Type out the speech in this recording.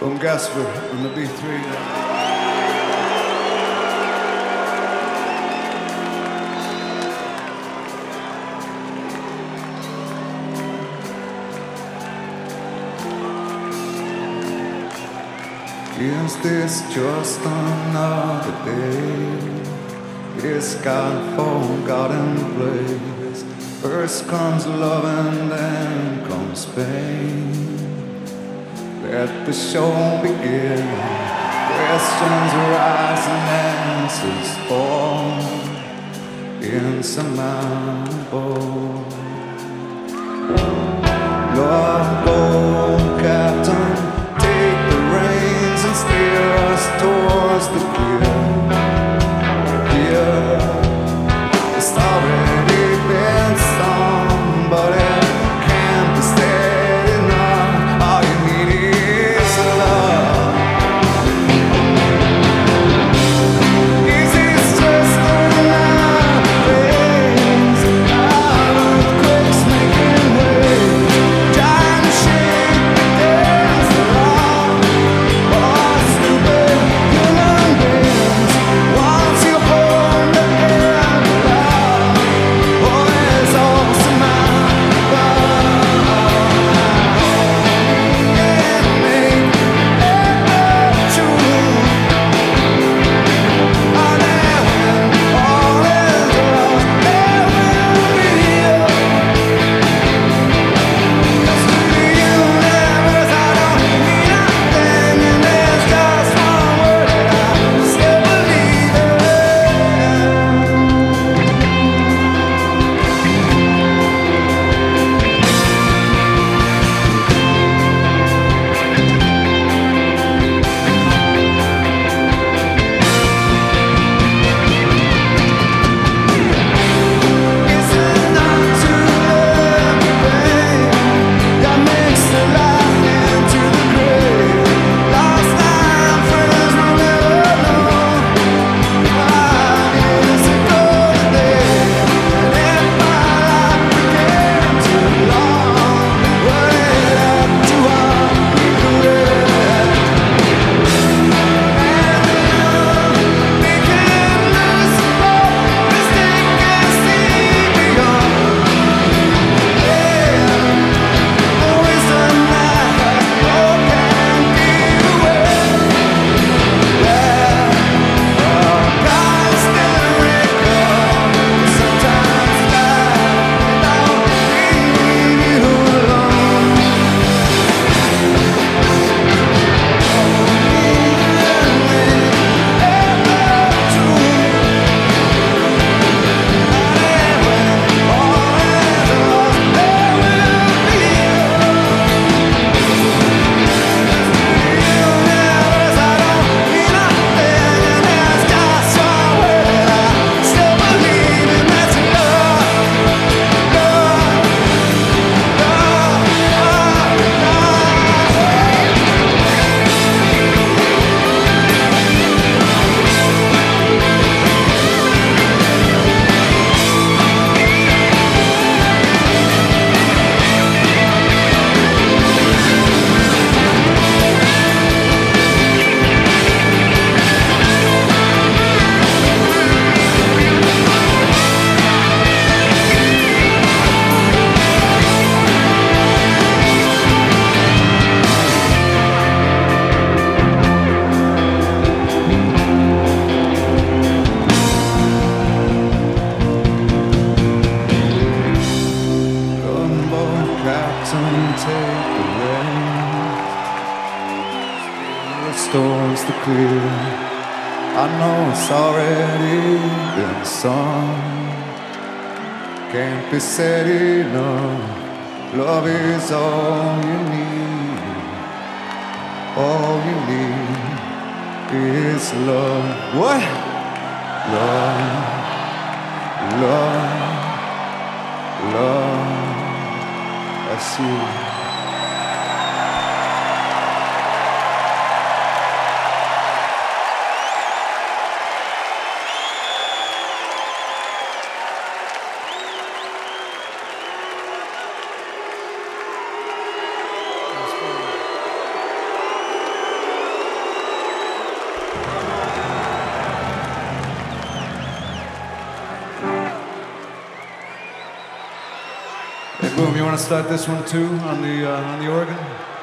From Gasford on the B3. Is this just another day? Is God forgotten place? First comes love and then comes pain. Let the show begin. Questions rise and answers fall. Insurmountable. Lord, go, Captain. And steer us towards the clear. Yeah, it's already been some, but it can't be steady enough. All you need is love. Is this just another phase? Earthquakes making waves, giant shake the dance along. Storms to clear. I know it's already been sung. Can't be said enough. Love is all you need. All you need is love. What? Love, love, love. That's you. Boom, you want to start this one too on the organ?